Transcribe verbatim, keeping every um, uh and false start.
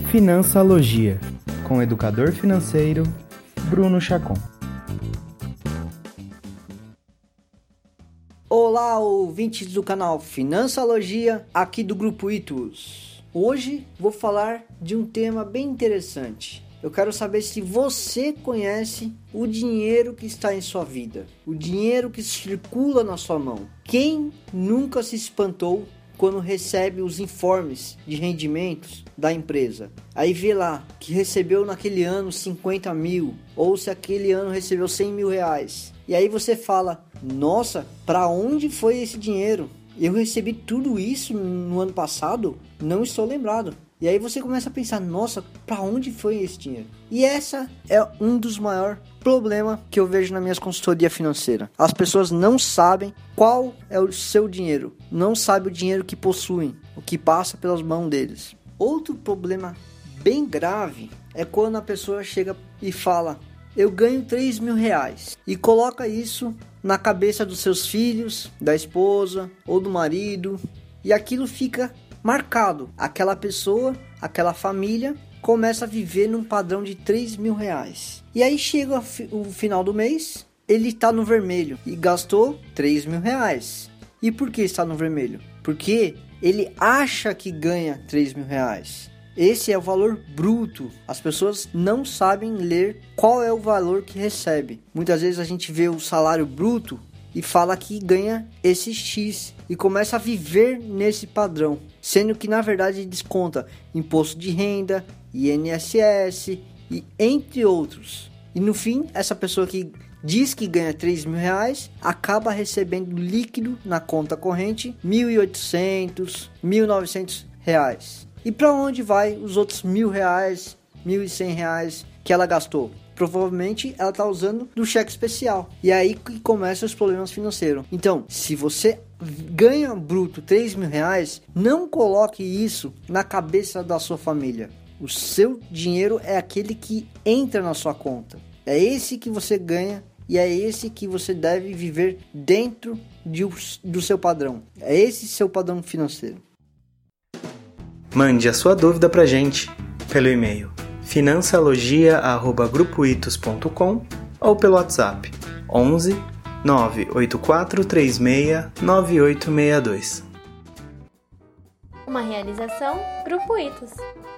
Finançalogia, com o educador financeiro Bruno Chacon. Olá, ouvintes do canal Finançalogia, aqui do Grupo Itus. Hoje vou falar de um tema bem interessante. Eu quero saber se você conhece o dinheiro que está em sua vida, o dinheiro que circula na sua mão. Quem nunca se espantou quando recebe os informes de rendimentos da empresa? Aí vê lá que recebeu naquele ano cinquenta mil, ou se aquele ano recebeu cem mil reais. E aí você fala, nossa, para onde foi esse dinheiro? Eu recebi tudo isso no ano passado? Não estou lembrado. E aí você começa a pensar, nossa, para onde foi esse dinheiro? E essa é um dos maiores problemas que eu vejo na minha consultoria financeira. As pessoas não sabem qual é o seu dinheiro, não sabem o dinheiro que possuem, o que passa pelas mãos deles. Outro problema bem grave é quando a pessoa chega e fala, eu ganho três mil reais, e coloca isso na cabeça dos seus filhos, da esposa ou do marido, e aquilo fica marcado. Aquela pessoa, aquela família começa a viver num padrão de três mil reais. E aí chega o final do mês, ele está no vermelho e gastou três mil reais. E por que está no vermelho? Porque ele acha que ganha três mil reais. Esse é o valor bruto. As pessoas não sabem ler qual é o valor que recebe. Muitas vezes a gente vê o salário bruto e fala que ganha esse X e começa a viver nesse padrão, sendo que na verdade desconta imposto de renda, I N S S e entre outros. E no fim, essa pessoa que diz que ganha três mil reais acaba recebendo líquido na conta corrente mil e oitocentos, mil e novecentos reais. E para onde vai os outros mil reais, mil e cem reais que ela gastou? Provavelmente ela está usando do cheque especial. E aí que começam os problemas financeiros. Então, se você ganha bruto três mil reais, não coloque isso na cabeça da sua família. O seu dinheiro é aquele que entra na sua conta. É esse que você ganha e é esse que você deve viver dentro de, do seu padrão. É esse seu padrão financeiro. Mande a sua dúvida para a gente pelo e-mail finançalogia arroba grupo itus ponto com ou pelo WhatsApp onze nove oito quatro três seis nove oito seis dois. Uma realização Grupo Itus.